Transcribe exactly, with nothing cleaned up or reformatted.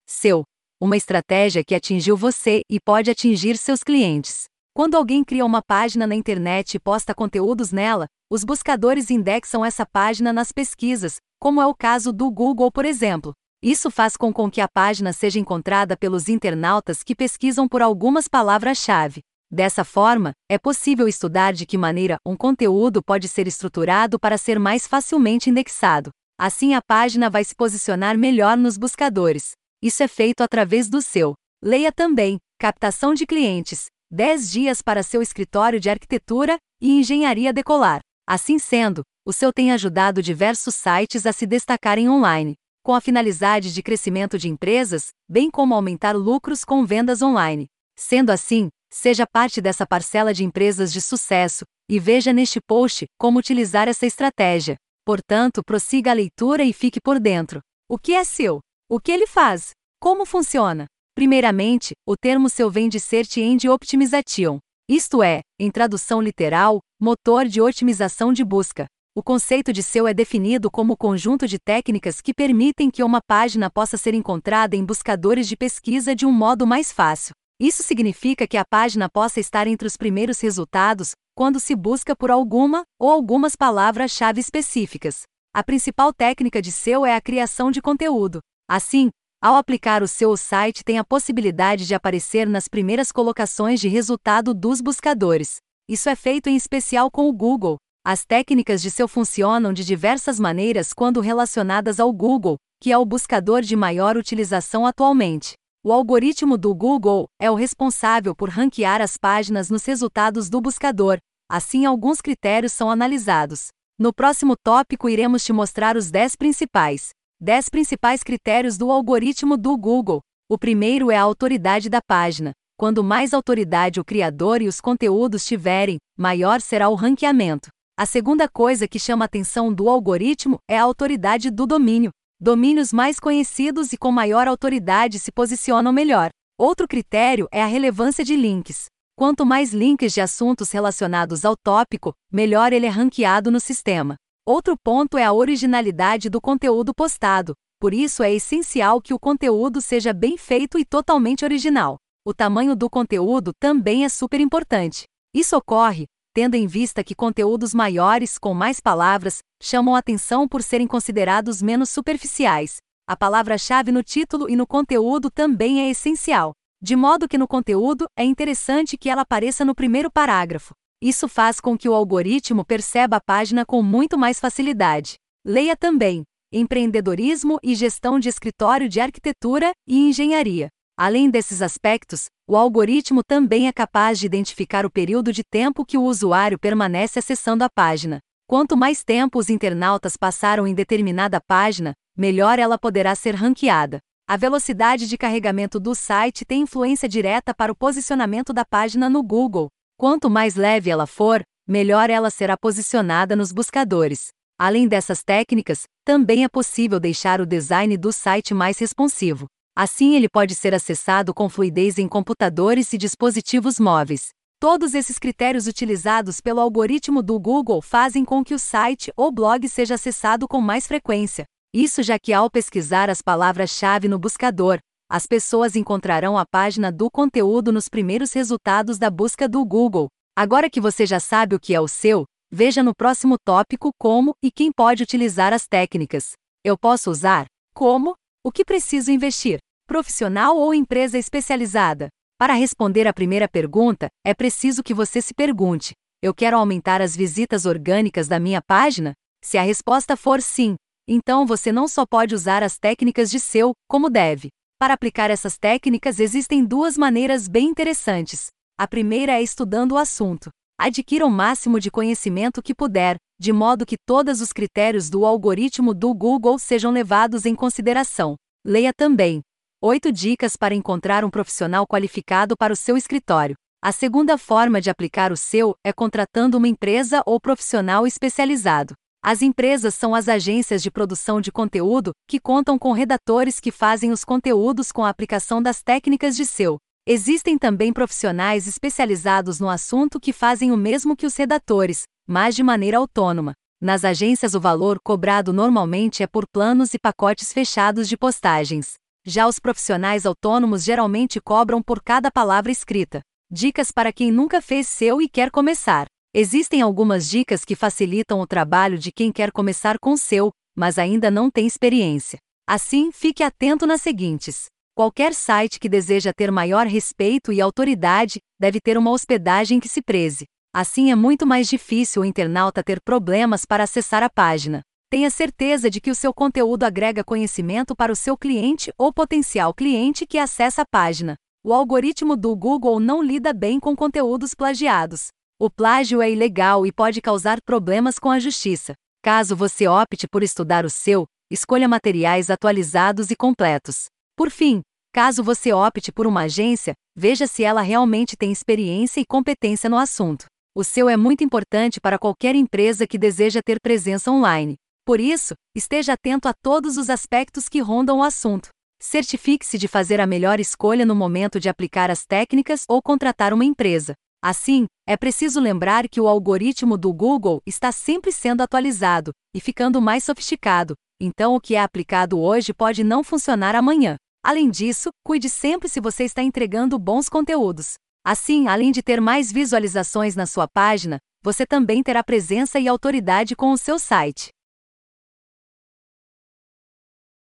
seu. Uma estratégia que atingiu você e pode atingir seus clientes. Quando alguém cria uma página na internet e posta conteúdos nela, os buscadores indexam essa página nas pesquisas, como é o caso do Google, por exemplo. Isso faz com, com que a página seja encontrada pelos internautas que pesquisam por algumas palavras-chave. Dessa forma, é possível estudar de que maneira um conteúdo pode ser estruturado para ser mais facilmente indexado. Assim, a página vai se posicionar melhor nos buscadores. Isso é feito através do seu. Leia também: captação de clientes, dez dias para seu escritório de arquitetura e engenharia decolar. Assim sendo, o seu tem ajudado diversos sites a se destacarem online, com a finalidade de crescimento de empresas, bem como aumentar lucros com vendas online. Sendo assim, seja parte dessa parcela de empresas de sucesso, e veja neste post como utilizar essa estratégia. Portanto, prossiga a leitura e fique por dentro. O que é seu? O que ele faz? Como funciona? Primeiramente, o termo seu vem de Search Engine Optimization. Isto é, em tradução literal, motor de otimização de busca. O conceito de seu é definido como o conjunto de técnicas que permitem que uma página possa ser encontrada em buscadores de pesquisa de um modo mais fácil. Isso significa que a página possa estar entre os primeiros resultados quando se busca por alguma ou algumas palavras-chave específicas. A principal técnica de seu é a criação de conteúdo. Assim, ao aplicar o seu, o site tem a possibilidade de aparecer nas primeiras colocações de resultado dos buscadores. Isso é feito em especial com o Google. As técnicas de seu funcionam de diversas maneiras quando relacionadas ao Google, que é o buscador de maior utilização atualmente. O algoritmo do Google é o responsável por ranquear as páginas nos resultados do buscador. Assim, alguns critérios são analisados. No próximo tópico iremos te mostrar os dez principais. dez principais critérios do algoritmo do Google. O primeiro é a autoridade da página. Quando mais autoridade o criador e os conteúdos tiverem, maior será o ranqueamento. A segunda coisa que chama a atenção do algoritmo é a autoridade do domínio. Domínios mais conhecidos e com maior autoridade se posicionam melhor. Outro critério é a relevância de links. Quanto mais links de assuntos relacionados ao tópico, melhor ele é ranqueado no sistema. Outro ponto é a originalidade do conteúdo postado. Por isso é essencial que o conteúdo seja bem feito e totalmente original. O tamanho do conteúdo também é super importante. Isso ocorre tendo em vista que conteúdos maiores, com mais palavras, chamam atenção por serem considerados menos superficiais. A palavra-chave no título e no conteúdo também é essencial, de modo que no conteúdo é interessante que ela apareça no primeiro parágrafo. Isso faz com que o algoritmo perceba a página com muito mais facilidade. Leia também: empreendedorismo e gestão de escritório de arquitetura e engenharia. Além desses aspectos, o algoritmo também é capaz de identificar o período de tempo que o usuário permanece acessando a página. Quanto mais tempo os internautas passaram em determinada página, melhor ela poderá ser ranqueada. A velocidade de carregamento do site tem influência direta para o posicionamento da página no Google. Quanto mais leve ela for, melhor ela será posicionada nos buscadores. Além dessas técnicas, também é possível deixar o design do site mais responsivo. Assim ele pode ser acessado com fluidez em computadores e dispositivos móveis. Todos esses critérios utilizados pelo algoritmo do Google fazem com que o site ou blog seja acessado com mais frequência. Isso já que ao pesquisar as palavras-chave no buscador, as pessoas encontrarão a página do conteúdo nos primeiros resultados da busca do Google. Agora que você já sabe o que é o seu, veja no próximo tópico como e quem pode utilizar as técnicas. Eu posso usar? Como? O que preciso investir? Profissional ou empresa especializada? Para responder à primeira pergunta, é preciso que você se pergunte: eu quero aumentar as visitas orgânicas da minha página? Se a resposta for sim, então você não só pode usar as técnicas de seu, como deve. Para aplicar essas técnicas existem duas maneiras bem interessantes. A primeira é estudando o assunto. Adquira o máximo de conhecimento que puder, de modo que todos os critérios do algoritmo do Google sejam levados em consideração. Leia também: oito dicas para encontrar um profissional qualificado para o seu escritório. A segunda forma de aplicar o seu é contratando uma empresa ou profissional especializado. As empresas são as agências de produção de conteúdo que contam com redatores que fazem os conteúdos com a aplicação das técnicas de seu. Existem também profissionais especializados no assunto que fazem o mesmo que os redatores, mas de maneira autônoma. Nas agências o valor cobrado normalmente é por planos e pacotes fechados de postagens. Já os profissionais autônomos geralmente cobram por cada palavra escrita. Dicas para quem nunca fez seu e quer começar. Existem algumas dicas que facilitam o trabalho de quem quer começar com seu, mas ainda não tem experiência. Assim, fique atento nas seguintes. Qualquer site que deseja ter maior respeito e autoridade deve ter uma hospedagem que se preze. Assim é muito mais difícil o internauta ter problemas para acessar a página. Tenha certeza de que o seu conteúdo agrega conhecimento para o seu cliente ou potencial cliente que acessa a página. O algoritmo do Google não lida bem com conteúdos plagiados. O plágio é ilegal e pode causar problemas com a justiça. Caso você opte por estudar o seu, escolha materiais atualizados e completos. Por fim, caso você opte por uma agência, veja se ela realmente tem experiência e competência no assunto. O seu é muito importante para qualquer empresa que deseja ter presença online. Por isso, esteja atento a todos os aspectos que rondam o assunto. Certifique-se de fazer a melhor escolha no momento de aplicar as técnicas ou contratar uma empresa. Assim, é preciso lembrar que o algoritmo do Google está sempre sendo atualizado e ficando mais sofisticado, então o que é aplicado hoje pode não funcionar amanhã. Além disso, cuide sempre se você está entregando bons conteúdos. Assim, além de ter mais visualizações na sua página, você também terá presença e autoridade com o seu site.